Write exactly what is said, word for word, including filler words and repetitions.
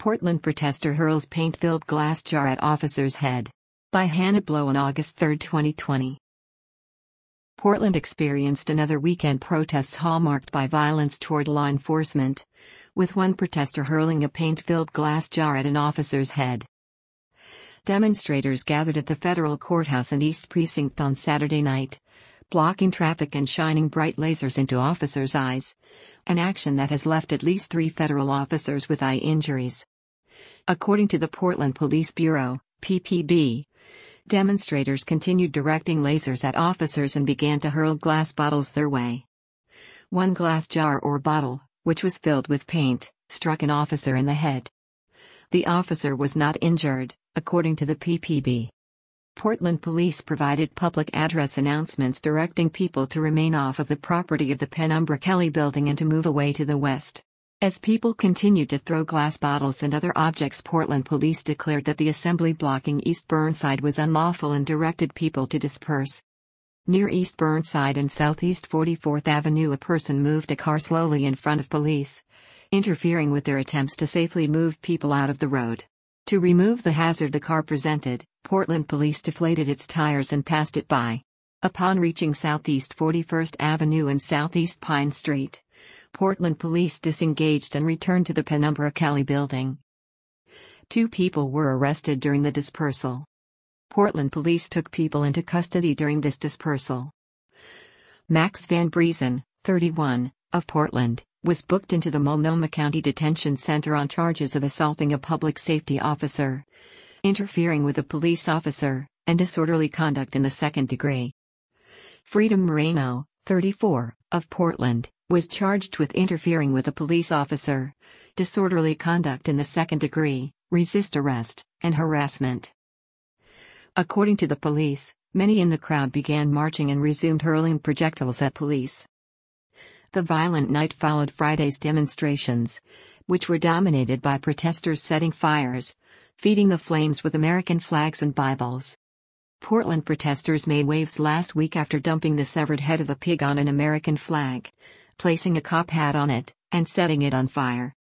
Portland protester hurls paint-filled glass jar at officer's head. By Hannah Blow on August third, twenty twenty. Portland experienced another weekend protests hallmarked by violence toward law enforcement, with one protester hurling a paint-filled glass jar at an officer's head. Demonstrators gathered at the federal courthouse and East Precinct on Saturday night, blocking traffic and shining bright lasers into officers' eyes, an action that has left at least three federal officers with eye injuries. According to the Portland Police Bureau, P P B, demonstrators continued directing lasers at officers and began to hurl glass bottles their way. One glass jar or bottle, which was filled with paint, struck an officer in the head. The officer was not injured, according to the P P B. Portland police provided public address announcements directing people to remain off of the property of the Penumbra Kelly building and to move away to the west. As people continued to throw glass bottles and other objects, Portland police declared that the assembly blocking East Burnside was unlawful and directed people to disperse. Near East Burnside and Southeast forty-fourth Avenue, a person moved a car slowly in front of police, interfering with their attempts to safely move people out of the road. To remove the hazard the car presented, Portland police deflated its tires and passed it by. Upon reaching Southeast forty-first Avenue and Southeast Pine Street, Portland police disengaged and returned to the Penumbra Kelly building. Two people were arrested during the dispersal. Portland police took people into custody during this dispersal. Max Van Briesen, thirty-one, of Portland, was booked into the Multnomah County Detention Center on charges of assaulting a public safety officer, interfering with a police officer, and disorderly conduct in the second degree. Freedom Moreno, thirty-four, of Portland, was charged with interfering with a police officer, disorderly conduct in the second degree, resist arrest, and harassment. According to the police, many in the crowd began marching and resumed hurling projectiles at police. The violent night followed Friday's demonstrations, which were dominated by protesters setting fires, feeding the flames with American flags and Bibles. Portland protesters made waves last week after dumping the severed head of a pig on an American flag, placing a cop hat on it, and setting it on fire.